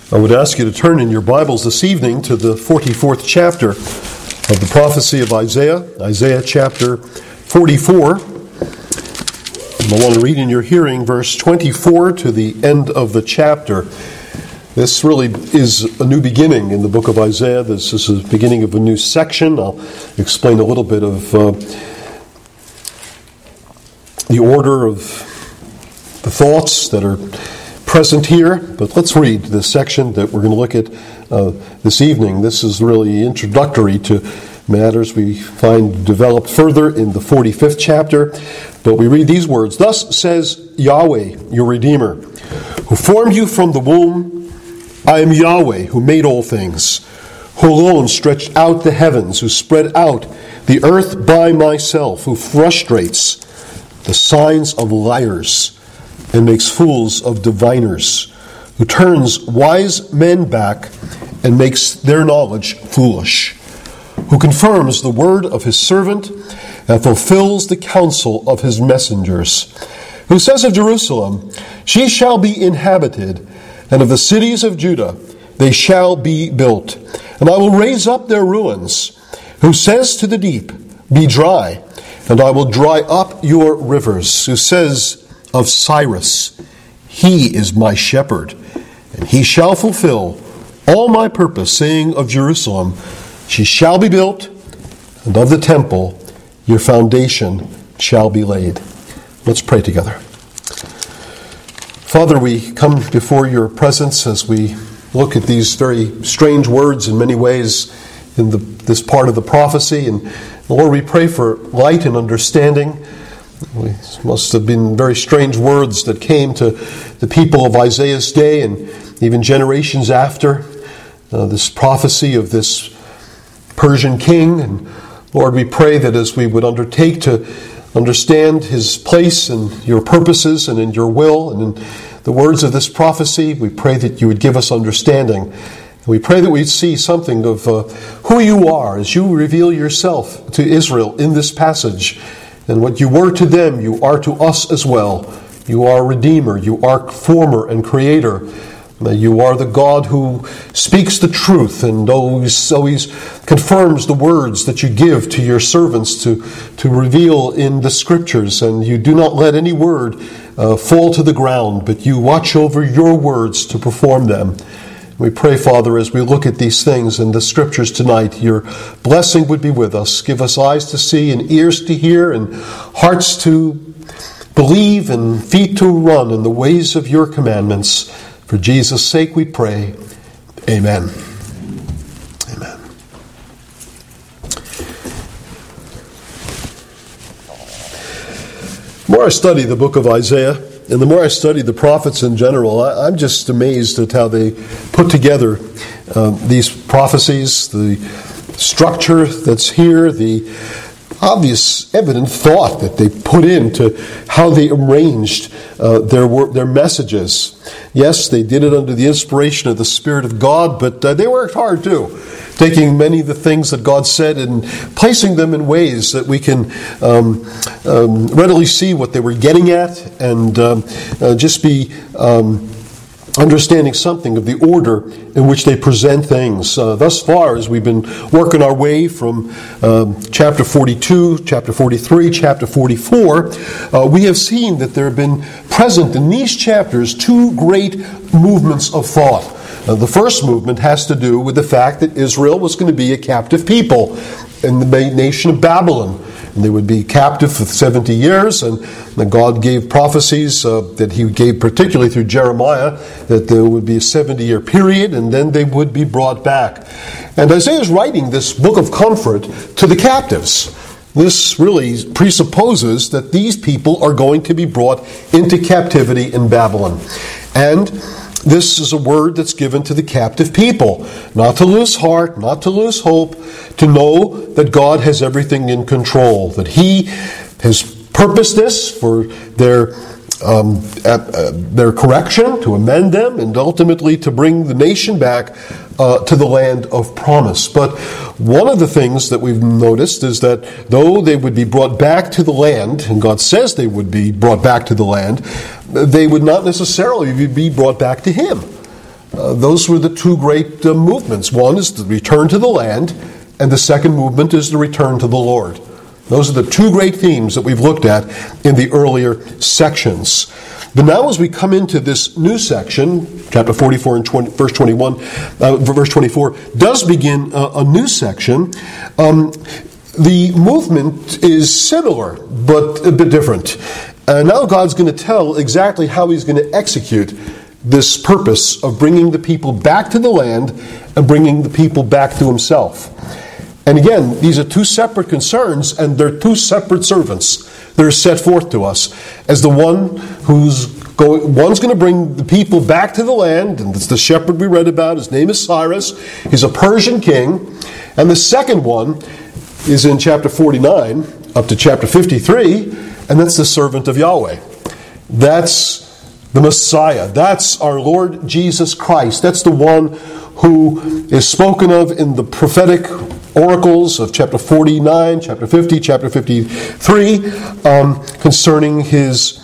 I would ask you to turn in your Bibles this evening to the 44th chapter of the prophecy of Isaiah, Isaiah chapter 44. And I want to read in your hearing verse 24 to the end of the chapter. This really is a new beginning in the book of Isaiah. This is the beginning of a new section. I'll explain a little bit of the order of the thoughts that are present here, but let's read the section that we're going to look at this evening. This is really introductory to matters we find developed further in the 45th chapter, but we read these words. Thus says Yahweh, your Redeemer, who formed you from the womb. I am Yahweh, who made all things, who alone stretched out the heavens, who spread out the earth by myself, who frustrates the signs of liars and makes fools of diviners, who turns wise men back and makes their knowledge foolish, who confirms the word of his servant and fulfills the counsel of his messengers, who says of Jerusalem, she shall be inhabited, and of the cities of Judah, they shall be built, and I will raise up their ruins, who says to the deep, be dry, and I will dry up your rivers, who says of Cyrus, he is my shepherd, and he shall fulfill all my purpose, saying of Jerusalem, she shall be built, and of the temple your foundation shall be laid. Let's pray together. Father, we come before your presence as we look at these very strange words in many ways in this part of the prophecy, and Lord, we pray for light and understanding. It must have been very strange words that came to the people of Isaiah's day and even generations after this prophecy of this Persian king. And Lord, we pray that as we would undertake to understand his place and your purposes and in your will and in the words of this prophecy, we pray that you would give us understanding. We pray that we'd see something of who you are as you reveal yourself to Israel in this passage. And what you were to them, you are to us as well. You are Redeemer, you are Former and Creator. You are the God who speaks the truth and always confirms the words that you give to your servants to reveal in the Scriptures. And you do not let any word fall to the ground, but you watch over your words to perform them. We pray, Father, as we look at these things in the Scriptures tonight, your blessing would be with us. Give us eyes to see and ears to hear and hearts to believe and feet to run in the ways of your commandments. For Jesus' sake we pray. Amen. Amen. The more I study the book of Isaiah, and the more I study the prophets in general, I'm just amazed at how they put together these prophecies, the structure that's here, the obvious, evident thought that they put into how they arranged their messages. Yes, they did it under the inspiration of the Spirit of God, but they worked hard too, taking many of the things that God said and placing them in ways that we can readily see what they were getting at and just be understanding something of the order in which they present things. Thus far, as we've been working our way from chapter 42, chapter 43, chapter 44, we have seen that there have been present in these chapters two great movements of thought. The first movement has to do with the fact that Israel was going to be a captive people in the nation of Babylon. And they would be captive for 70 years, and God gave prophecies that he gave particularly through Jeremiah that there would be a 70-year period, and then they would be brought back. And Isaiah is writing this book of comfort to the captives. This really presupposes that these people are going to be brought into captivity in Babylon. And this is a word that's given to the captive people, not to lose heart, not to lose hope, to know that God has everything in control, that He has purposed this for their correction, to amend them, and ultimately to bring the nation back to the land of promise. But one of the things that we've noticed is that though they would be brought back to the land, and God says they would be brought back to the land, they would not necessarily be brought back to Him. Those were the two great movements. One is the return to the land, and the second movement is the return to the Lord. Those are the two great themes that we've looked at in the earlier sections. But now as we come into this new section, chapter 44 and verse 24, does begin a new section. The movement is similar, but a bit different. Now God's going to tell exactly how He's going to execute this purpose of bringing the people back to the land and bringing the people back to Himself. And again, these are two separate concerns, and they're two separate servants that are set forth to us as the one one's going to bring the people back to the land, and it's the shepherd we read about. His name is Cyrus. He's a Persian king. And the second one is in chapter 49 up to chapter 53, and that's the servant of Yahweh. That's the Messiah. That's our Lord Jesus Christ. That's the one who is spoken of in the prophetic oracles of chapter 49, chapter 50, chapter 53, concerning His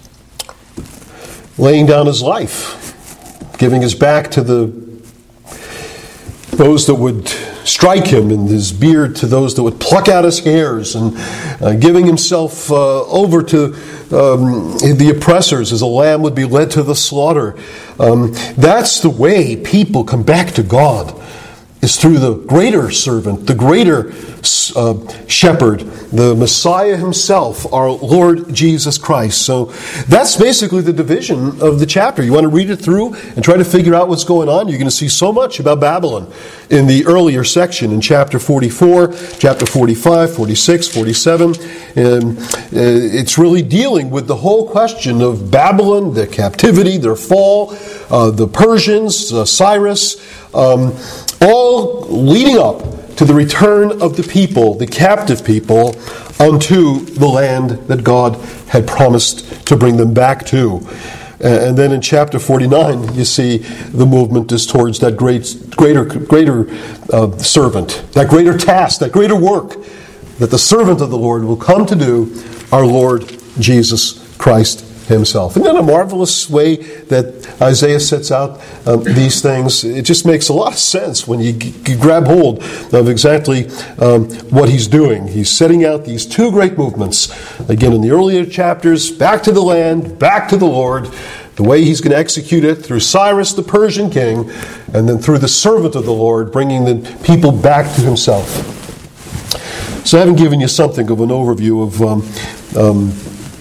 laying down His life, giving His back to those that would strike Him, and His beard to those that would pluck out His hairs, and giving Himself over to the oppressors as a lamb would be led to the slaughter. That's the way people come back to God, is through the greater servant, the greater shepherd, the Messiah Himself, our Lord Jesus Christ. So that's basically the division of the chapter. You want to read it through and try to figure out what's going on. You're going to see so much about Babylon in the earlier section, in chapter 44, chapter 45, 46, 47. And it's really dealing with the whole question of Babylon, their captivity, their fall, the Persians, Cyrus, all leading up to the return of the people, the captive people, unto the land that God had promised to bring them back to. And then in chapter 49, you see the movement is towards that greater servant, that greater task, that greater work that the servant of the Lord will come to do, our Lord Jesus Christ Himself. Isn't that a marvelous way that Isaiah sets out these things? It just makes a lot of sense when you grab hold of exactly what he's doing. He's setting out these two great movements. Again, in the earlier chapters, back to the land, back to the Lord, the way He's going to execute it through Cyrus the Persian king, and then through the servant of the Lord, bringing the people back to Himself. So I haven't given you something of an overview of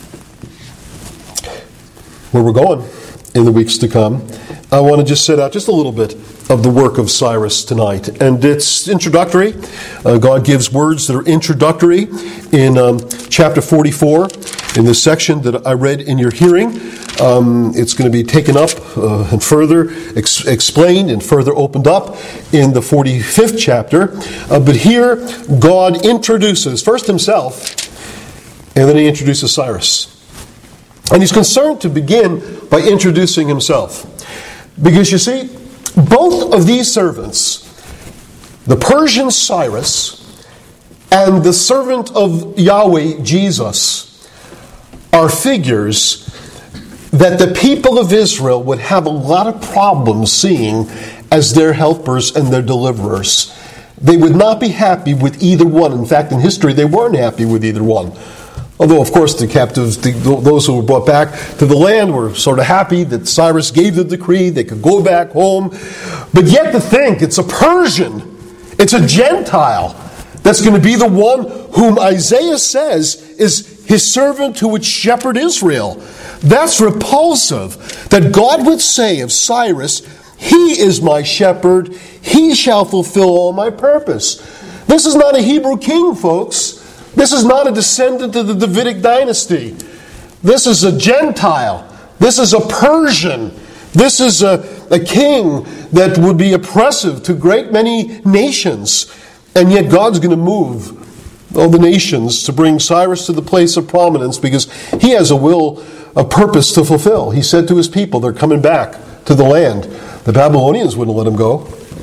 where we're going in the weeks to come. I want to just set out just a little bit of the work of Cyrus tonight. And it's introductory. God gives words that are introductory in chapter 44, in the section that I read in your hearing. It's going to be taken up and further explained and further opened up in the 45th chapter. But here, God introduces first Himself, and then He introduces Cyrus. And He's concerned to begin by introducing Himself. Because you see, both of these servants, the Persian Cyrus and the servant of Yahweh, Jesus, are figures that the people of Israel would have a lot of problems seeing as their helpers and their deliverers. They would not be happy with either one. In fact, in history, they weren't happy with either one. Although, of course, the captives, those who were brought back to the land, were sort of happy that Cyrus gave the decree, they could go back home. But yet to think, it's a Persian, it's a Gentile, that's going to be the one whom Isaiah says is His servant who would shepherd Israel. That's repulsive, that God would say of Cyrus, He is my shepherd, He shall fulfill all my purpose. This is not a Hebrew king, folks. This is not a descendant of the Davidic dynasty. This is a Gentile. This is a Persian. This is a king that would be oppressive to great many nations. And yet God's going to move all the nations to bring Cyrus to the place of prominence because He has a will, a purpose to fulfill. He said to His people, they're coming back to the land. The Babylonians wouldn't let them go.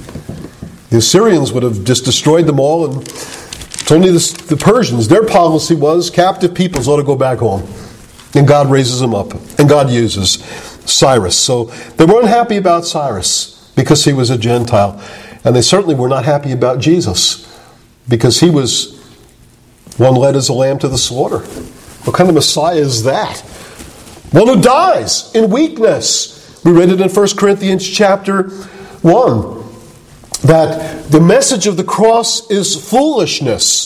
The Assyrians would have just destroyed them all, and it's only the Persians. Their policy was captive peoples ought to go back home. And God raises them up. And God uses Cyrus. So they weren't happy about Cyrus because he was a Gentile. And they certainly were not happy about Jesus because he was one led as a lamb to the slaughter. What kind of Messiah is that? One who dies in weakness. We read it in 1 Corinthians chapter 1. That the message of the cross is foolishness.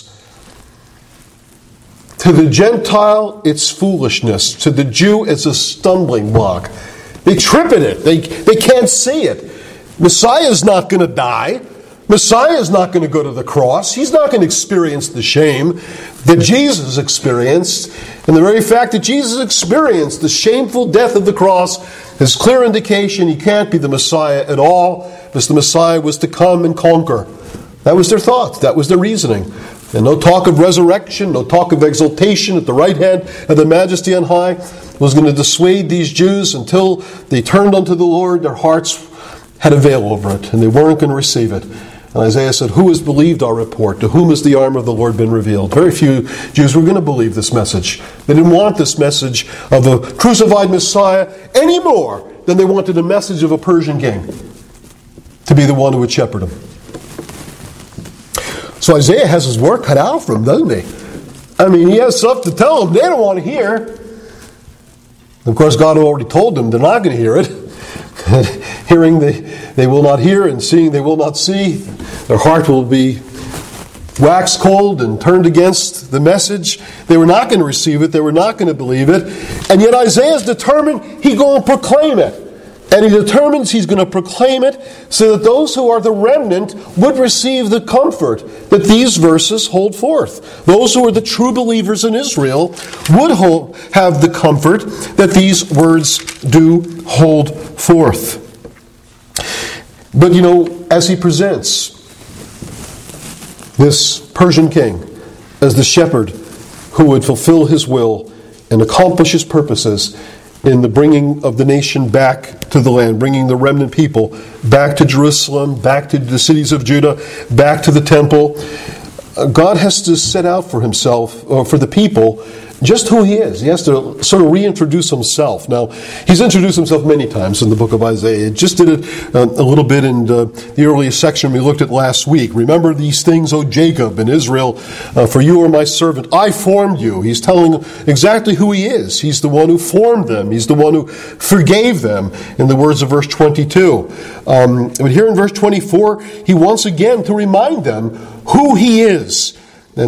To the Gentile, it's foolishness. To the Jew, it's a stumbling block. They trip at it. They can't see it. Messiah is not going to die. Messiah is not going to go to the cross. He's not going to experience the shame that Jesus experienced. And the very fact that Jesus experienced the shameful death of the cross is clear indication he can't be the Messiah at all, because the Messiah was to come and conquer. That was their thought. That was their reasoning. And no talk of resurrection, no talk of exaltation at the right hand of the Majesty on high was going to dissuade these Jews until they turned unto the Lord. Their hearts had a veil over it, and they weren't going to receive it. And Isaiah said, "Who has believed our report? To whom has the arm of the Lord been revealed?" Very few Jews were going to believe this message. They didn't want this message of a crucified Messiah any more than they wanted a message of a Persian king to be the one who would shepherd them. So Isaiah has his work cut out for him, doesn't he? I mean, he has stuff to tell them they don't want to hear. Of course, God already told them they're not going to hear it. Hearing they will not hear, and seeing they will not see. Their heart will be waxed cold and turned against the message. They were not going to receive it. They were not going to believe it. And yet Isaiah's determined he's going to proclaim it. And he determines he's going to proclaim it so that those who are the remnant would receive the comfort that these verses hold forth. Those who are the true believers in Israel would have the comfort that these words do hold forth. But as he presents this Persian king as the shepherd who would fulfill his will and accomplish his purposes in the bringing of the nation back to the land, bringing the remnant people back to Jerusalem, back to the cities of Judah, back to the temple, God has to set out for himself, or for the people, just who he is. He has to sort of reintroduce himself. Now, he's introduced himself many times in the book of Isaiah. Just did it a little bit in the earliest section we looked at last week. Remember these things, O Jacob and Israel, for you are my servant. I formed you. He's telling exactly who he is. He's the one who formed them. He's the one who forgave them, in the words of verse 22. But here in verse 24, he wants again to remind them who he is.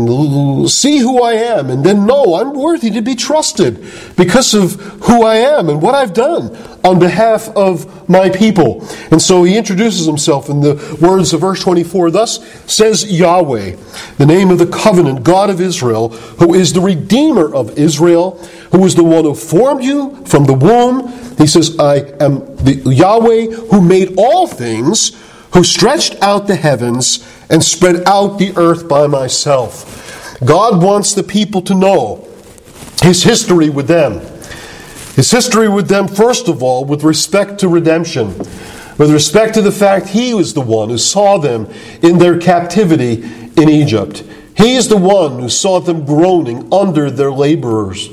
And see who I am, and then know I'm worthy to be trusted because of who I am and what I've done on behalf of my people. And so he introduces himself in the words of verse 24. Thus says Yahweh, the name of the covenant God of Israel, who is the Redeemer of Israel, who is the one who formed you from the womb. He says, I am the Yahweh who made all things, who stretched out the heavens and spread out the earth by myself. God wants the people to know his history with them. His history with them, first of all, with respect to redemption. With respect to the fact he was the one who saw them in their captivity in Egypt. He is the one who saw them groaning under their labors,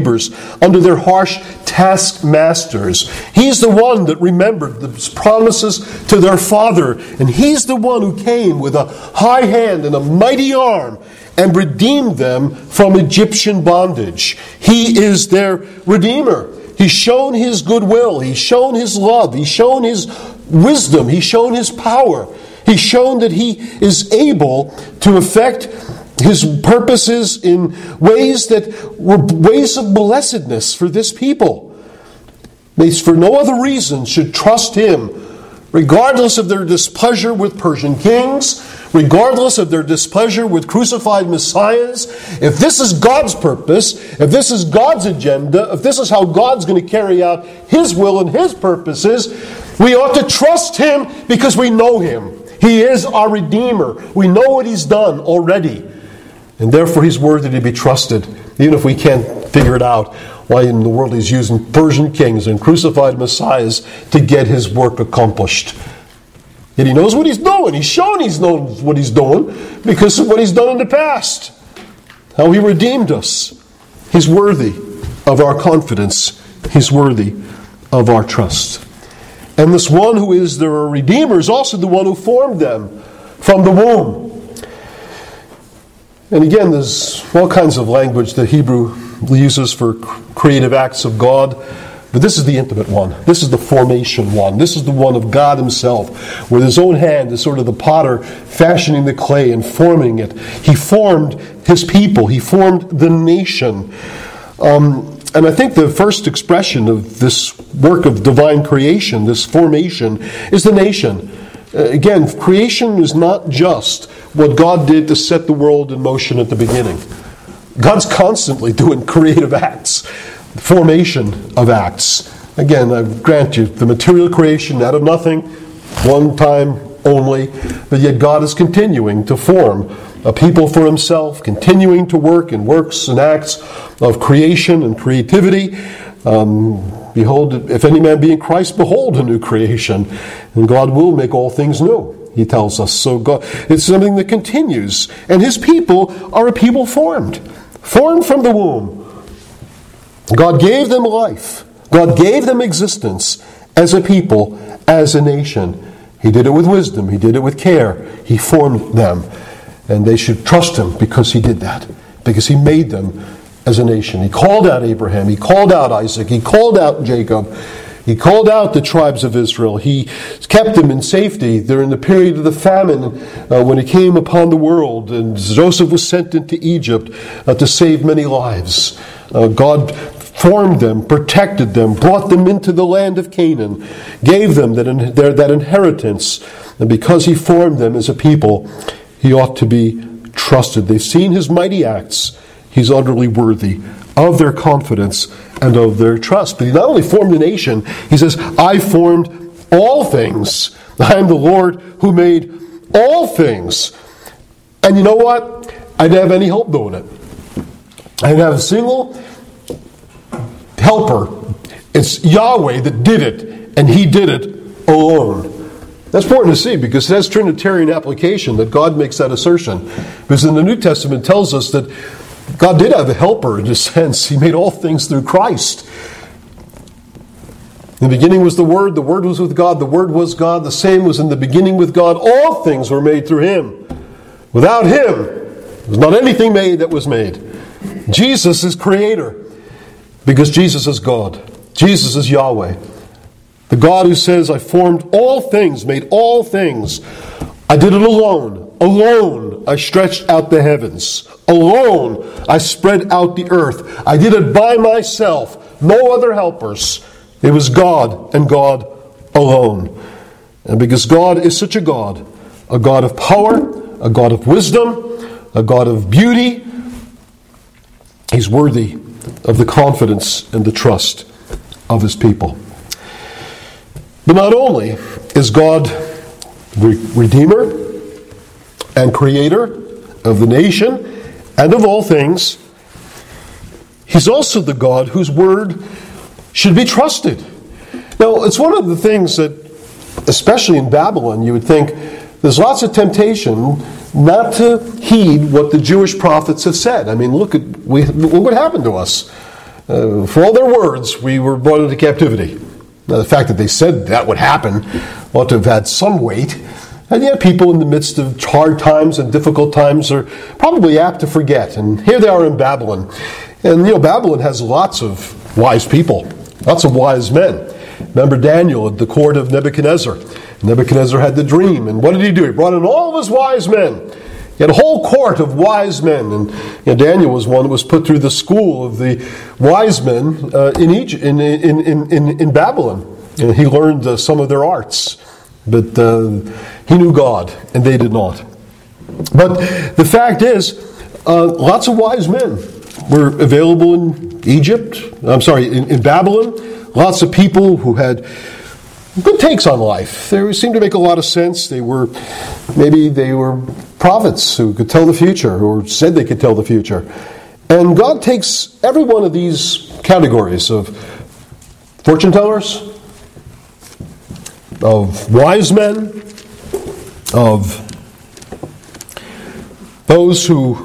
under their harsh taskmasters. He's the one that remembered the promises to their father. And he's the one who came with a high hand and a mighty arm and redeemed them from Egyptian bondage. He is their Redeemer. He's shown his goodwill. He's shown his love. He's shown his wisdom. He's shown his power. He's shown that he is able to effect his purposes in ways that were ways of blessedness for this people. They, for no other reason, should trust him, regardless of their displeasure with Persian kings, regardless of their displeasure with crucified messiahs. If this is God's purpose, if this is God's agenda, if this is how God's going to carry out his will and his purposes, we ought to trust him because we know him. He is our Redeemer. We know what he's done already. And therefore he's worthy to be trusted, even if we can't figure it out why in the world he's using Persian kings and crucified messiahs to get his work accomplished. Yet he knows what he's doing. He's shown he knows what he's doing because of what he's done in the past. How he redeemed us. He's worthy of our confidence. He's worthy of our trust. And this one who is their Redeemer is also the one who formed them from the womb. And again, there's all kinds of language that Hebrew uses for creative acts of God, but this is the intimate one. This is the formation one. This is the one of God himself, with his own hand is sort of the potter fashioning the clay and forming it. He formed his people. He formed the nation. And I think the first expression of this work of divine creation, this formation, is the nation. Again, creation is not just what God did to set the world in motion at the beginning. God's constantly doing creative acts, formation of acts. Again, I grant you, the material creation out of nothing, one time only, but yet God is continuing to form a people for himself, continuing to work in works and acts of creation and creativity. Behold, if any man be in Christ, behold a new creation. And God will make all things new, he tells us. So God, it's something that continues. And his people are a people formed from the womb. God gave them life. God gave them existence as a people, as a nation. He did it with wisdom. He did it with care. He formed them. And they should trust him because he did that. Because he made them as a nation. He called out Abraham. He called out Isaac. He called out Jacob. He called out the tribes of Israel. He kept them in safety during the period of the famine when it came upon the world. And Joseph was sent into Egypt to save many lives. God formed them, protected them, brought them into the land of Canaan, gave them that inheritance. And because he formed them as a people, he ought to be trusted. They've seen his mighty acts. He's utterly worthy of their confidence and of their trust. But he not only formed the nation, he says, I formed all things. I am the Lord who made all things. And you know what? I didn't have any help doing it. I didn't have a single helper. It's Yahweh that did it, and he did it alone. That's important to see because it has Trinitarian application that God makes that assertion. Because in the New Testament tells us that God did have a helper in a sense. He made all things through Christ. In the beginning was the Word was with God, the Word was God, the same was in the beginning with God. All things were made through him. Without him, there's not anything made that was made. Jesus is creator because Jesus is God. Jesus is Yahweh. The God who says, I formed all things, made all things. I did it alone. Alone I stretched out the heavens. Alone I spread out the earth. I did it by myself. No other helpers. It was God and God alone. And because God is such a God of power, a God of wisdom, a God of beauty, he's worthy of the confidence and the trust of his people. But not only is God Redeemer and Creator of the nation and of all things, he's also the God whose word should be trusted. Now, it's one of the things that, especially in Babylon, you would think there's lots of temptation not to heed what the Jewish prophets have said. I mean, look what happened to us. For all their words, we were brought into captivity. Now, the fact that they said that would happen ought to have had some weight. And yet people in the midst of hard times and difficult times are probably apt to forget. And here they are in Babylon. And, Babylon has lots of wise people, lots of wise men. Remember Daniel at the court of Nebuchadnezzar. Nebuchadnezzar had the dream. And what did he do? He brought in all of his wise men. He had a whole court of wise men. And Daniel was one that was put through the school of the wise men in Egypt, in Babylon. And he learned some of their arts. But he knew God, and they did not. But the fact is, lots of wise men were available in in Babylon. Lots of people who had good takes on life. They seemed to make a lot of sense. Maybe they were prophets who could tell the future, or said they could tell the future. And God takes every one of these categories of fortune tellers, of wise men, of those who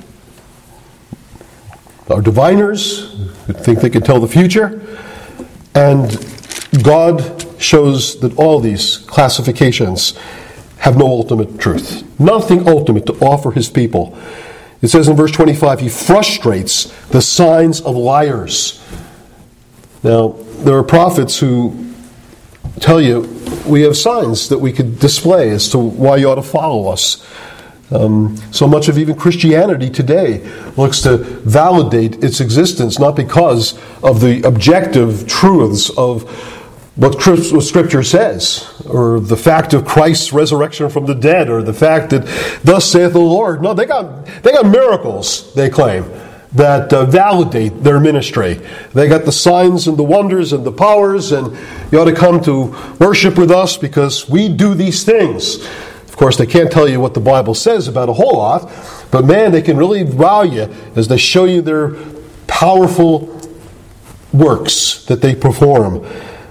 are diviners, who think they can tell the future, And God shows that all these classifications have no ultimate truth. Nothing ultimate to offer his people. It says in verse 25, he frustrates the signs of liars. Now, there are prophets who tell you we have signs that we could display as to why you ought to follow us. So much of even Christianity today looks to validate its existence, not because of the objective truths of what Scripture says, or the fact of Christ's resurrection from the dead, or the fact that thus saith the Lord. No, they got miracles, they claim, that validate their ministry. They got the signs and the wonders and the powers, and you ought to come to worship with us because we do these things. Of course, they can't tell you what the Bible says about a whole lot, but man, they can really wow you as they show you their powerful works that they perform.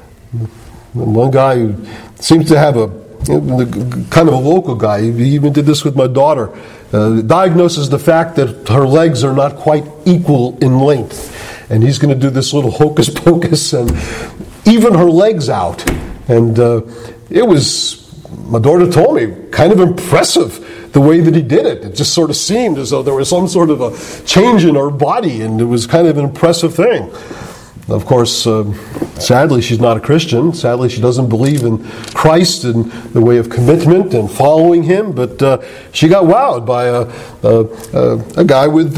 One guy who seems to have kind of a local guy, he even did this with my daughter, diagnoses the fact that her legs are not quite equal in length. And he's going to do this little hocus pocus and even her legs out. And it was, my daughter told me, kind of impressive the way that he did it. It just sort of seemed as though there was some sort of a change in her body, and it was kind of an impressive thing. Of course, sadly, she's not a Christian. Sadly, she doesn't believe in Christ and the way of commitment and following Him. But she got wowed by a guy with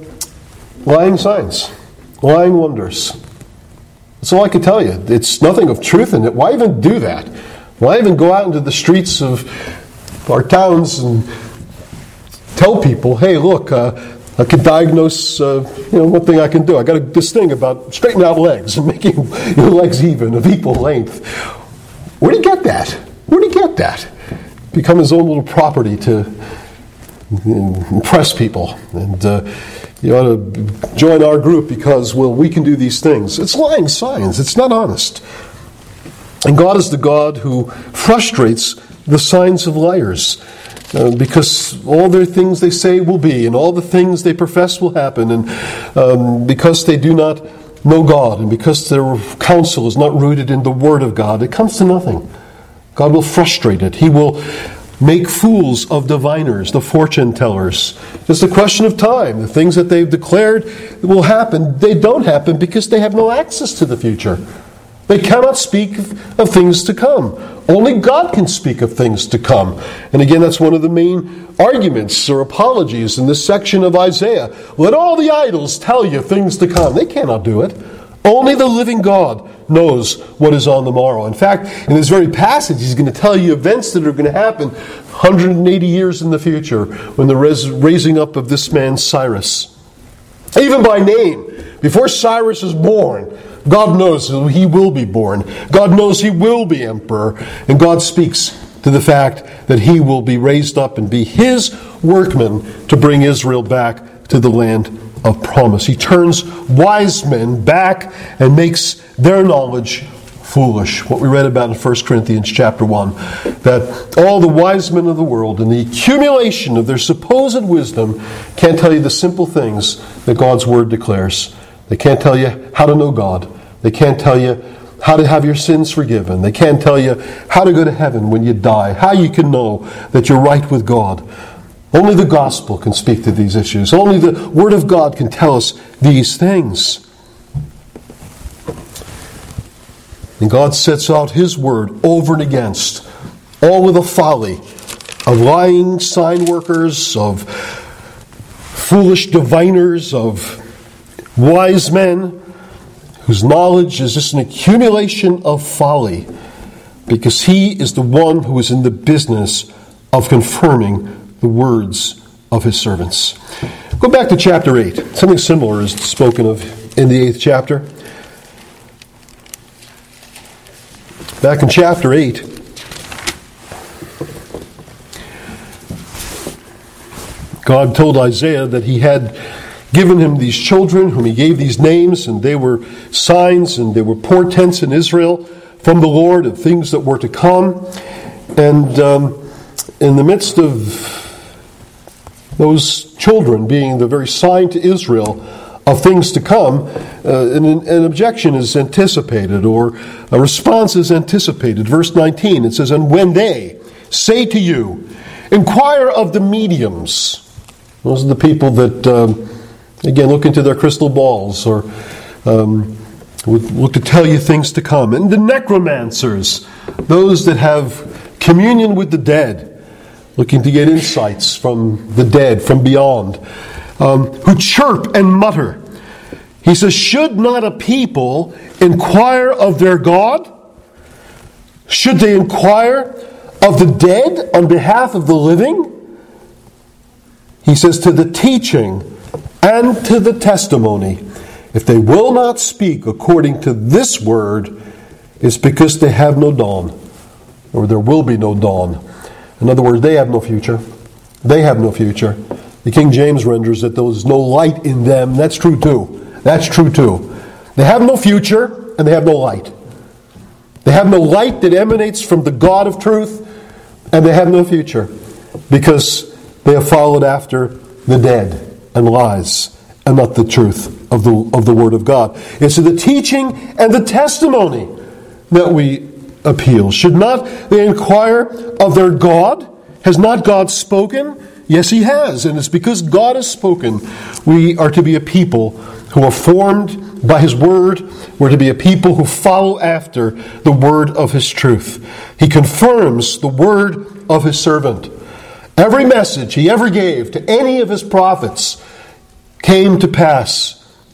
lying signs, lying wonders. That's all I can tell you. It's nothing of truth in it. Why even do that? Why even go out into the streets of our towns and tell people, hey, look, I could diagnose, one thing I can do. I got this thing about straightening out legs and making your legs even, of equal length. Where do you get that? Where do you get that? Become his own little property to impress people. And you ought to join our group because, well, we can do these things. It's lying signs. It's not honest. And God is the God who frustrates the signs of liars. Because all their things they say will be, and all the things they profess will happen, and because they do not know God, and because their counsel is not rooted in the Word of God, it comes to nothing. God will frustrate it. He will make fools of diviners, the fortune tellers. It's a question of time. The things that they've declared will happen, they don't happen because they have no access to the future. They cannot speak of things to come. Only God can speak of things to come. And again, that's one of the main arguments or apologies in this section of Isaiah. Let all the idols tell you things to come. They cannot do it. Only the living God knows what is on the morrow. In fact, in this very passage, he's going to tell you events that are going to happen 180 years in the future when the raising up of this man Cyrus. Even by name, before Cyrus is born, God knows he will be born. God knows he will be emperor. And God speaks to the fact that he will be raised up and be his workman to bring Israel back to the land of promise. He turns wise men back and makes their knowledge foolish. What we read about in 1 Corinthians chapter 1. That all the wise men of the world, in the accumulation of their supposed wisdom, can't tell you the simple things that God's Word declares. They can't tell you how to know God. They can't tell you how to have your sins forgiven. They can't tell you how to go to heaven when you die, how you can know that you're right with God. Only the gospel can speak to these issues. Only the Word of God can tell us these things. And God sets out His Word over and against, all with the folly of lying sign workers, of foolish diviners, of wise men whose knowledge is just an accumulation of folly, because He is the one who is in the business of confirming the words of His servants. Go back to chapter 8. Something similar is spoken of in the 8th chapter. Back in chapter 8, God told Isaiah that He had given him these children, whom He gave these names, and they were signs and they were portents in Israel from the Lord of things that were to come. And in the midst of those children being the very sign to Israel of things to come, an objection is anticipated, or a response is anticipated. Verse 19, it says, "And when they say to you, inquire of the mediums." Those are the people that, again, look into their crystal balls, or would look to tell you things to come. And the necromancers, those that have communion with the dead, looking to get insights from the dead, from beyond, who chirp and mutter. He says, should not a people inquire of their God? Should they inquire of the dead on behalf of the living? He says, to the teaching and to the testimony. If they will not speak according to this word, it's because they have no dawn, or there will be no dawn. In other words, they have no future. They have no future. The King James renders that there is no light in them. That's true too. That's true too. They have no future, and they have no light. They have no light that emanates from the God of truth, and they have no future, because they have followed after the dead and lies, and not the truth of the Word of God. It's to the teaching and the testimony that we appeal. Should not they inquire of their God? Has not God spoken? Yes, He has. And it's because God has spoken, we are to be a people who are formed by His Word. We're to be a people who follow after the Word of His truth. He confirms the Word of His servant. Every message He ever gave to any of His prophets came to pass.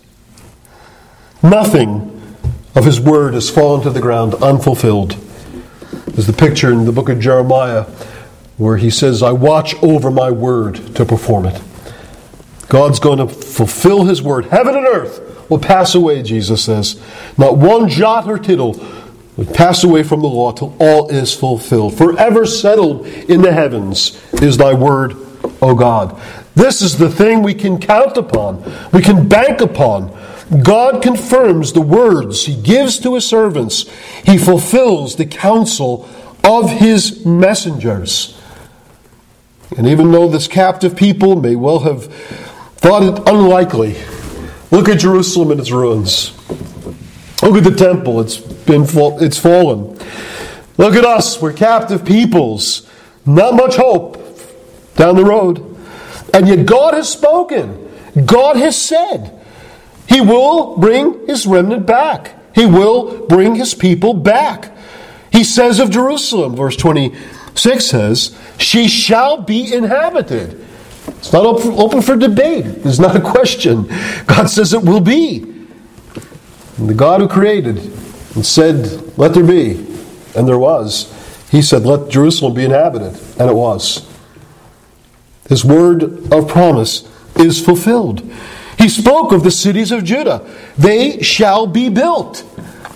Nothing of His Word has fallen to the ground unfulfilled. There's the picture in the book of Jeremiah where he says, I watch over my word to perform it. God's going to fulfill His word. Heaven and earth will pass away, Jesus says. Not one jot or tittle will pass away from the law till all is fulfilled. Forever settled in the heavens is thy word, O God. This is the thing we can count upon. We can bank upon. God confirms the words He gives to His servants. He fulfills the counsel of His messengers. And even though this captive people may well have thought it unlikely, look at Jerusalem and its ruins. Look at the temple, it's fallen. Look at us, we're captive peoples. Not much hope down the road. And yet God has spoken. God has said He will bring His remnant back. He will bring His people back. He says of Jerusalem, verse 26 says, she shall be inhabited. It's not open for debate. There's not a question. God says it will be. And the God who created and said, let there be, and there was, He said, let Jerusalem be inhabited, and it was. His word of promise is fulfilled. He spoke of the cities of Judah. They shall be built.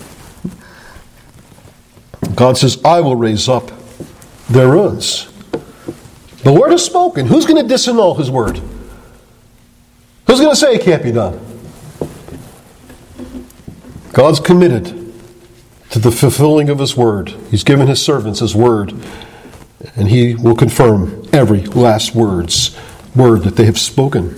God says, I will raise up their ruins. The Lord has spoken. Who's going to disannul His word? Who's going to say it can't be done? God's committed to the fulfilling of His word. He's given His servants His word, and He will confirm every last word that they have spoken.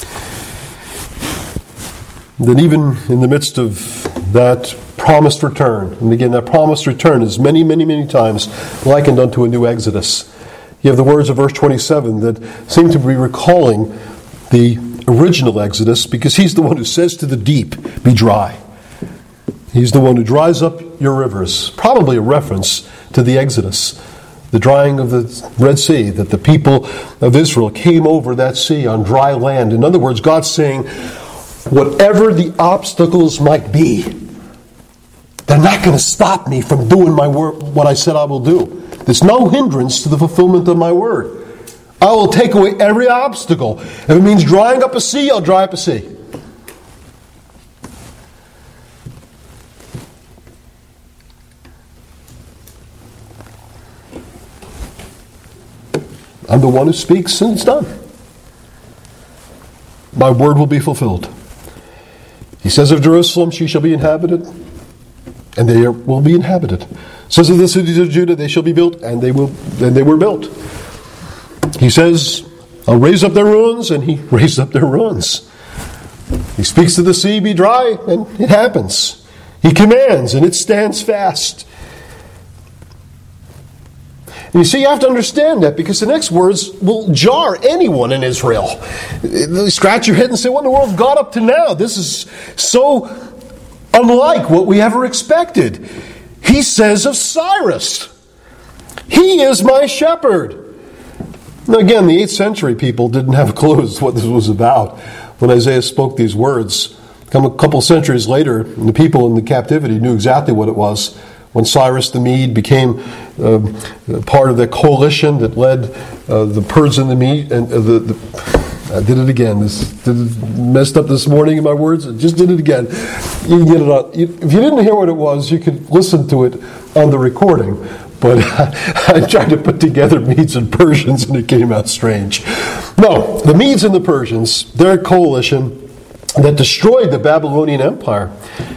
Then even in the midst of that promised return, and again, that promised return is many, many, many times likened unto a new Exodus. You have the words of verse 27 that seem to be recalling the original Exodus, because He's the one who says to the deep, be dry. He's the one who dries up your rivers. Probably a reference to the Exodus, the drying of the Red Sea, that the people of Israel came over that sea on dry land. In other words, God's saying, whatever the obstacles might be, they're not going to stop me from doing my word, what I said I will do. There's no hindrance to the fulfillment of my word. I will take away every obstacle. If it means drying up a sea, I'll dry up a sea. I'm the one who speaks, and it's done. My word will be fulfilled. He says of Jerusalem, she shall be inhabited, and they will be inhabited. Says of the cities of Judah, they shall be built, and they were built. He says, I'll raise up their ruins, and He raised up their ruins. He speaks to the sea, be dry, and it happens. He commands, and it stands fast. And you see, you have to understand that, because the next words will jar anyone in Israel. They scratch your head and say, what in the world has God up to now? This is so unlike what we ever expected. He says of Cyrus, he is my shepherd. Now again, the 8th century people didn't have a clue as to what this was about when Isaiah spoke these words. A couple centuries later, the people in the captivity knew exactly what it was. When Cyrus the Mede became part of the coalition that led the Persians and the Mede, and I did it again. Messed up this morning in my words. I just did it again. You can get it on. If you didn't hear what it was, you could listen to it on the recording. But I tried to put together Medes and Persians, and it came out strange. No, the Medes and the Persians, they're a coalition that destroyed the Babylonian Empire.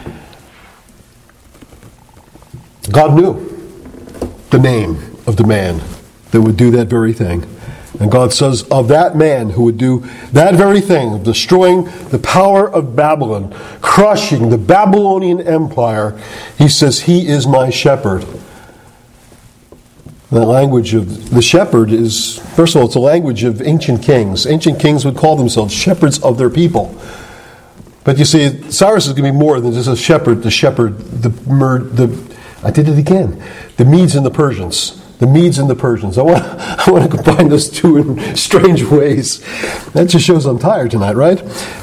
God knew the name of the man that would do that very thing. And God says of that man who would do that very thing, of destroying the power of Babylon, crushing the Babylonian Empire, he says, he is my shepherd. The language of the shepherd is, first of all, it's a language of ancient kings. Ancient kings would call themselves shepherds of their people. But you see, Cyrus is going to be more than just a shepherd, I did it again. The Medes and the Persians. The Medes and the Persians. I want to combine those two in strange ways. That just shows I'm tired tonight, right?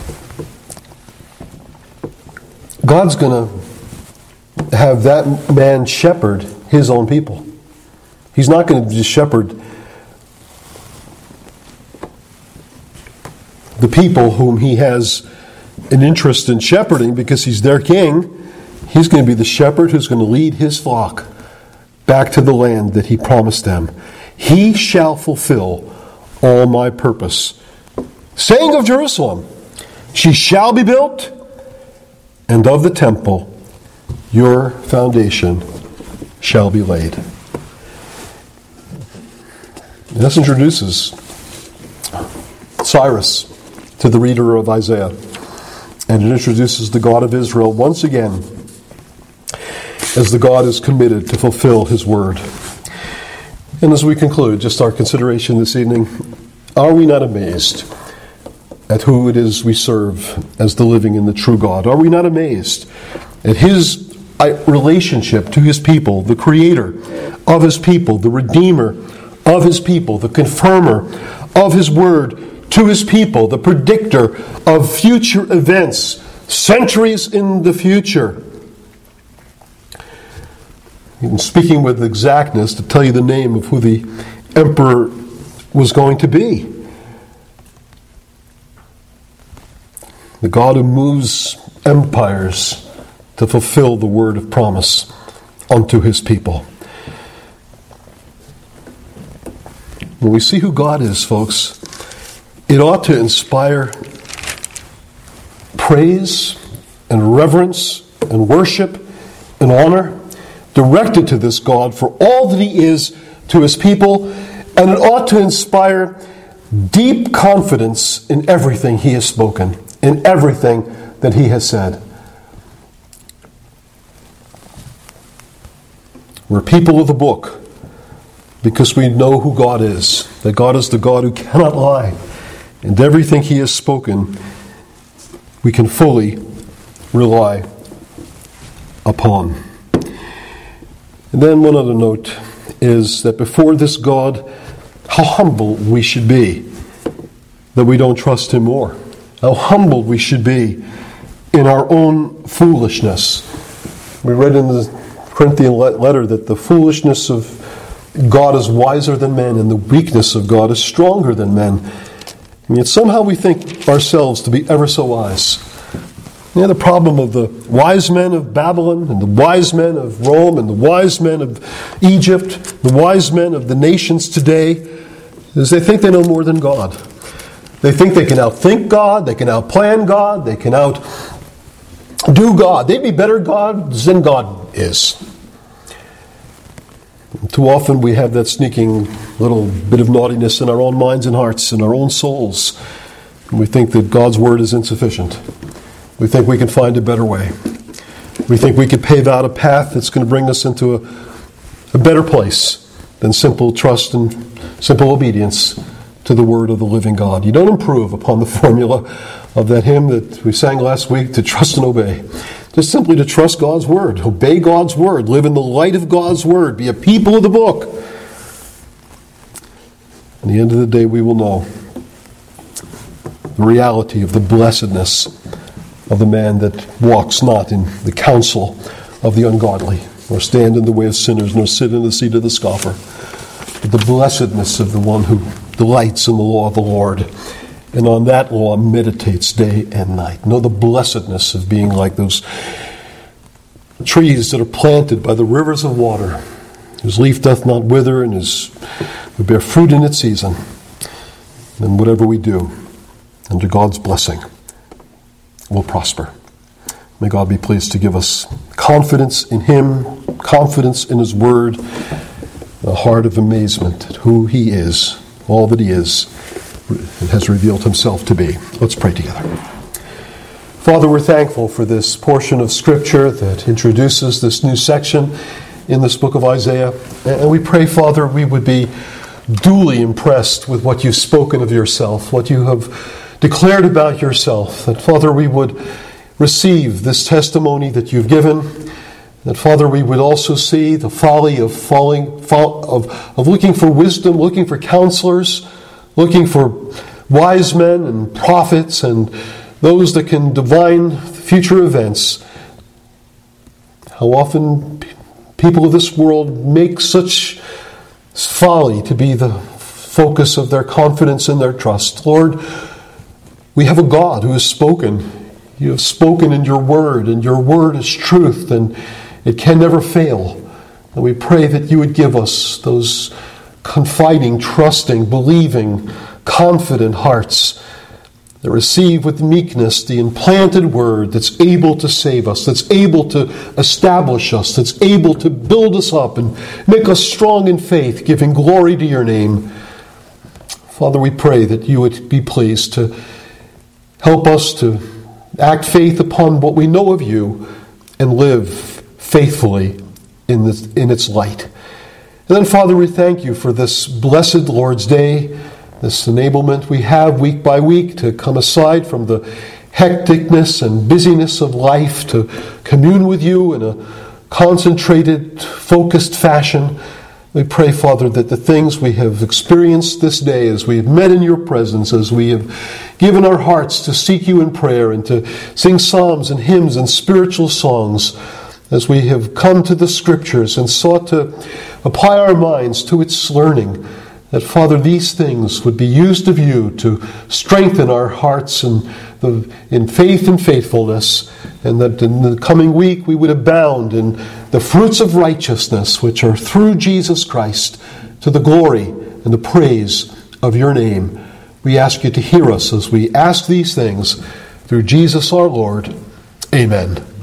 God's going to have that man shepherd his own people. He's not going to just shepherd the people whom he has an interest in shepherding because he's their king. He's going to be the shepherd who's going to lead his flock back to the land that he promised them. He shall fulfill all my purpose. Saying of Jerusalem, she shall be built, and of the temple, your foundation shall be laid. This introduces Cyrus to the reader of Isaiah. And it introduces the God of Israel once again as the God is committed to fulfill his word. And as we conclude just our consideration this evening, are we not amazed at who it is we serve as the living and the true God? Are we not amazed at his relationship to his people, the creator of his people, the redeemer of his people, the confirmer of his word to his people, the predictor of future events, centuries in the future? I'm speaking with exactness to tell you the name of who the emperor was going to be. The God who moves empires to fulfill the word of promise unto his people. When we see who God is, folks, it ought to inspire praise and reverence and worship and honor directed to this God for all that he is to his people, and it ought to inspire deep confidence in everything he has spoken, in everything that he has said. We're people of the book because we know who God is, that God is the God who cannot lie, and everything he has spoken we can fully rely upon. And then one other note is that before this God, how humble we should be that we don't trust him more. How humbled we should be in our own foolishness. We read in the Corinthian letter that the foolishness of God is wiser than men, and the weakness of God is stronger than men. And yet somehow we think ourselves to be ever so wise. The problem of the wise men of Babylon, and the wise men of Rome, and the wise men of Egypt, the wise men of the nations today, is they think they know more than God. They think they can outthink God, they can outplan God, they can outdo God. They'd be better gods than God is. Too often we have that sneaking little bit of naughtiness in our own minds and hearts, in our own souls. And we think that God's word is insufficient. We think we can find a better way. We think we could pave out a path that's going to bring us into a better place than simple trust and simple obedience to the word of the living God. You don't improve upon the formula of that hymn that we sang last week, to trust and obey. Just simply to trust God's word, obey God's word, live in the light of God's word, be a people of the book. At the end of the day, we will know the reality of the blessedness of the man that walks not in the counsel of the ungodly, nor stand in the way of sinners, nor sit in the seat of the scoffer, but the blessedness of the one who delights in the law of the Lord, and on that law meditates day and night. Know the blessedness of being like those trees that are planted by the rivers of water, whose leaf doth not wither, and who bear fruit in its season. And whatever we do, under God's blessing, will prosper. May God be pleased to give us confidence in Him, confidence in His Word, a heart of amazement at who He is, all that He is, and has revealed Himself to be. Let's pray together. Father, we're thankful for this portion of Scripture that introduces this new section in this book of Isaiah. And we pray, Father, we would be duly impressed with what you've spoken of yourself, what you have declared about yourself. That, Father, we would receive this testimony that you've given. That, Father, we would also see the folly of looking for wisdom, looking for counselors, looking for wise men and prophets and those that can divine future events. How often people of this world make such folly to be the focus of their confidence and their trust. Lord, we have a God who has spoken. You have spoken in your word, and your word is truth, and it can never fail. And we pray that you would give us those confiding, trusting, believing, confident hearts that receive with meekness the implanted word that's able to save us, that's able to establish us, that's able to build us up and make us strong in faith, giving glory to your name. Father, we pray that you would be pleased to help us to act faith upon what we know of you and live faithfully in its light. And then, Father, we thank you for this blessed Lord's Day, this enablement we have week by week to come aside from the hecticness and busyness of life to commune with you in a concentrated, focused fashion. We pray, Father, that the things we have experienced this day as we have met in your presence, as we have given our hearts to seek you in prayer and to sing psalms and hymns and spiritual songs, as we have come to the Scriptures and sought to apply our minds to its learning, that, Father, these things would be used of you to strengthen our hearts in faith and faithfulness, and that in the coming week we would abound in the fruits of righteousness which are through Jesus Christ, to the glory and the praise of your name. We ask you to hear us as we ask these things through Jesus our Lord. Amen.